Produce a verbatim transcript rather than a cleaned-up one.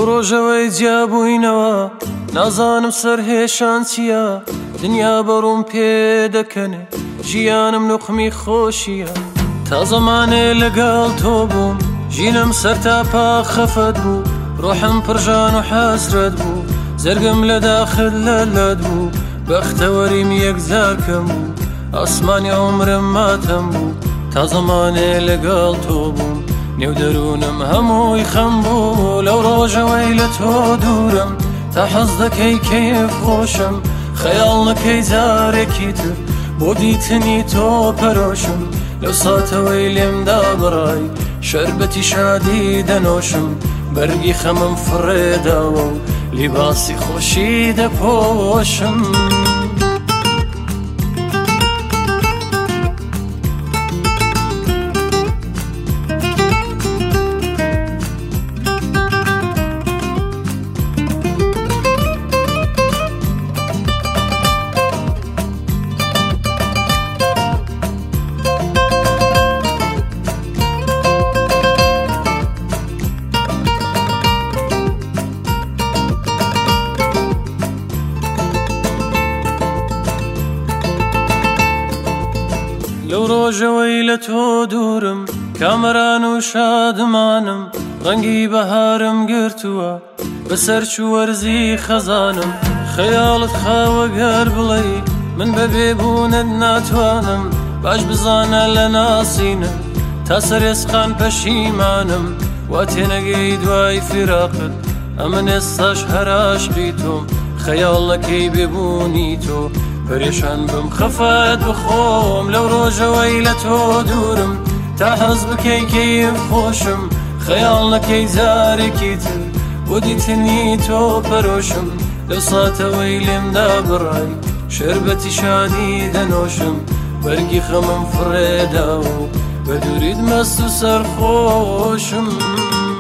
لەو ڕۆژەوەی جیابووینەوە نازانم سەرهێشان چییە، دنیا بەڕووم پێ دەکەنێ، ژیانم نوقمی خۆشیە. تا زەمانێ لەگەڵ تۆ بووم، ژینم سەر تاپا خەفەت بوو، ڕۆحم پڕژان و حەسرەت بوو، زەرگم لە داخل لەلەت بوو، بەختەوەریم یەکجار کەم بوو، ئاسمانی عومرم ماتەم بوو. تا زەمانێ لەگەڵ تۆ بووم، نێو دەروونم هەمووی خەم بوو، لەو ڕۆژەوەی لە تۆ دوورم، تا حەز دەکەی کەیف خۆشم، خەیاڵ نەکەی جارێکی تر بۆ دیتنی تۆ پەرۆشم. لەو ساتەوەی لێمدا بڕای شەربەتی شادی دەنۆشم، بەرگی خەمم فڕێداوە و لیباسی خۆشی دەپۆشم. لەو ڕۆژەوەی لە تۆ دوورم، کامەران و شادمانم، ڕەنگی بەهارم گرتووە بەسەر چوو وەرزی خەزانم. خەیاڵت خاوە گەر بڵێ من بە بێبوونت ناتوانم، باش بزانە لە ناسینم تا سەرێسقان پەشیمانم. وا تێنەگەی دوای فیراقت، ئەمن ئێستاش هەر عاشقی تۆم، خەیاڵ نەکەی بێبوونی تۆ، پەرێشان بم خەفەت بخۆم. لەو ڕۆژەوەی لە تۆ دوورم، تا حەز بکەی کەیف خۆشم، خەیاڵ نەکەی جارێکی تر بۆ دیتنی تۆ پەرۆشم. لەو ساتەوەی لێمدا بڕای شەربەتی شادی دەنۆشم، بەرگی خەمم فڕێداوە و بە دووریت مەست و سەرخۆشم.